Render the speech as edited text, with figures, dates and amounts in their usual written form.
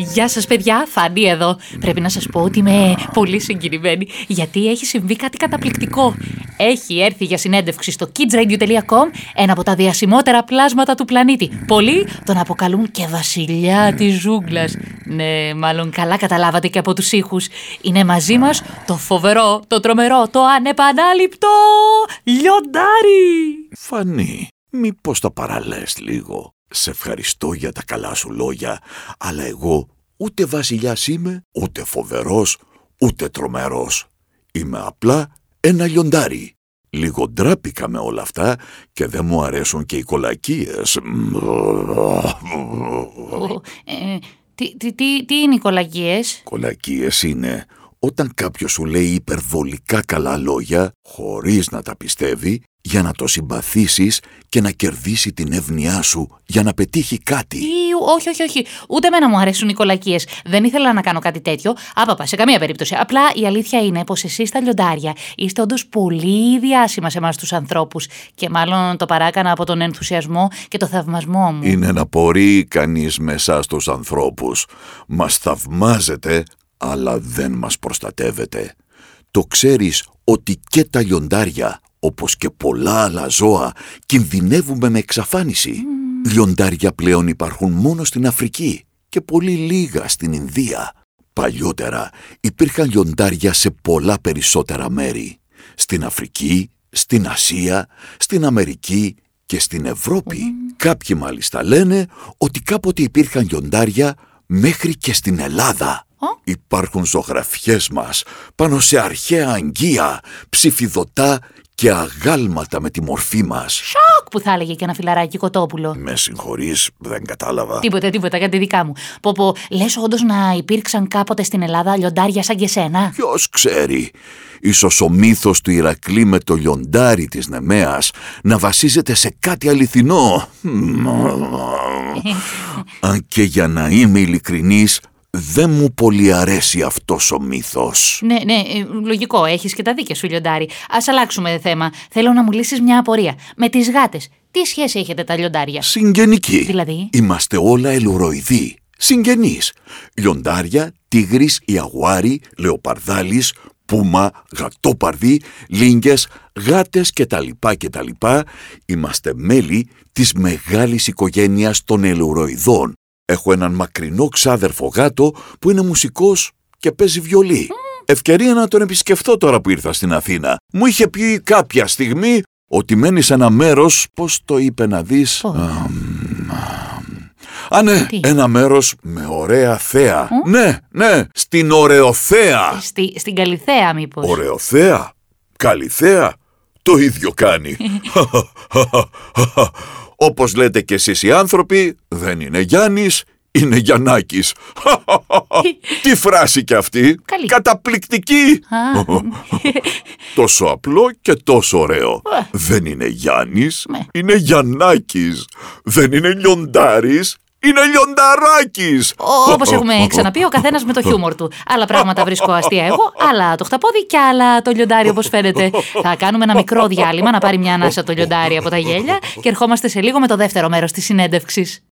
Γεια σας παιδιά, Φάνη εδώ. Πρέπει να σας πω ότι είμαι πολύ συγκινημένη, γιατί έχει συμβεί κάτι καταπληκτικό. Έχει έρθει για συνέντευξη στο kidsradio.com ένα από τα διασημότερα πλάσματα του πλανήτη. Πολλοί τον αποκαλούν και βασιλιά της ζούγκλας. Ναι, μάλλον καλά καταλάβατε και από τους ήχους. Είναι μαζί μας το φοβερό, το τρομερό, το ανεπανάληπτο λιοντάρι. Φανή, μήπως τα παραλές λίγο? Σε ευχαριστώ για τα καλά σου λόγια, αλλά εγώ ούτε βασιλιάς είμαι, ούτε φοβερός, ούτε τρομερός. Είμαι απλά ένα λιοντάρι. Λίγο ντράπηκα με όλα αυτά και δεν μου αρέσουν και οι κολακίες. Τι είναι οι κολακίες? Κολακίες είναι όταν κάποιος σου λέει υπερβολικά καλά λόγια, χωρίς να τα πιστεύει, για να το συμπαθήσεις και να κερδίσει την εύνοιά σου για να πετύχει κάτι. Όχι. Ούτε εμένα μου αρέσουν οι κολακίες. Δεν ήθελα να κάνω κάτι τέτοιο. Άπαπα, σε καμία περίπτωση. Απλά η αλήθεια είναι πως εσείς τα λιοντάρια είστε όντως πολύ διάσημα σε εμάς τους ανθρώπους. Και μάλλον το παράκανα από τον ενθουσιασμό και το θαυμασμό μου. Είναι να πορεί κανείς με εσάς τους ανθρώπους. Μας θαυμάζετε, αλλά δεν μας προστατεύετε. Το ξέρεις ότι και τα λιοντάρια, όπως και πολλά άλλα ζώα, κινδυνεύουμε με εξαφάνιση. Λιοντάρια πλέον υπάρχουν μόνο στην Αφρική και πολύ λίγα στην Ινδία. Παλιότερα υπήρχαν λιοντάρια σε πολλά περισσότερα μέρη. Στην Αφρική, στην Ασία, στην Αμερική και στην Ευρώπη. Κάποιοι μάλιστα λένε ότι κάποτε υπήρχαν λιοντάρια μέχρι και στην Ελλάδα. Υπάρχουν ζωγραφιές μας πάνω σε αρχαία αγγεία, ψηφιδωτά και αγάλματα με τη μορφή μας. Σοκ που θα έλεγε και ένα φιλαράκι κοτόπουλο. Με συγχωρείς, δεν κατάλαβα. Τίποτα, κάτι δικά μου. Λες όντως να υπήρξαν κάποτε στην Ελλάδα λιοντάρια σαν και σένα? Ποιος ξέρει, ίσως ο μύθος του Ηρακλή με το λιοντάρι της Νεμαίας να βασίζεται σε κάτι αληθινό. Αν και για να είμαι ειλικρινής, δεν μου πολύ αρέσει αυτός ο μύθος. Ναι, λογικό, έχεις και τα δίκαια σου, λιοντάρι. Ας αλλάξουμε θέμα. Θέλω να μου λύσεις μια απορία. Με τις γάτες, τι σχέση έχετε τα λιοντάρια? Συγγενική. Δηλαδή? Είμαστε όλα ελουροειδή. Συγγενείς. Λιοντάρια, τίγρης, ιαγουάρι, λεοπαρδάλης, πούμα, γατόπαρδι, λίνγκες, γάτες κτλ. Είμαστε μέλη της μεγάλης οικογένειας των ελουροειδών. Έχω έναν μακρινό ξάδερφο γάτο που είναι μουσικός και παίζει βιολί. Ευκαιρία να τον επισκεφθώ τώρα που ήρθα στην Αθήνα. Μου είχε πει κάποια στιγμή ότι μένει σε ένα μέρος, πώς το είπε να δεις? Ναι, ένα μέρος με ωραία θέα. Ναι, στην Ωρεοθέα. Στην Καλιθέα μήπως? Ωρεοθέα, Καλιθέα, το ίδιο κάνει. Όπως λέτε και εσείς οι άνθρωποι, δεν είναι Γιάννης, είναι Γιαννάκης. Τι φράση κι αυτή! Καλή. Καταπληκτική! Τόσο απλό και τόσο ωραίο. Δεν είναι Γιάννης, είναι Γιαννάκης. Δεν είναι λιοντάρης, είναι λιονταράκης. Όπως έχουμε ξαναπεί, ο καθένας με το χιούμορ του. Άλλα πράγματα βρίσκω αστεία εγώ, άλλα το χταπόδι και άλλα το λιοντάρι, όπως φαίνεται. Θα κάνουμε ένα μικρό διάλειμμα να πάρει μια ανάσα το λιοντάρι από τα γέλια και ερχόμαστε σε λίγο με το δεύτερο μέρος της συνέντευξης.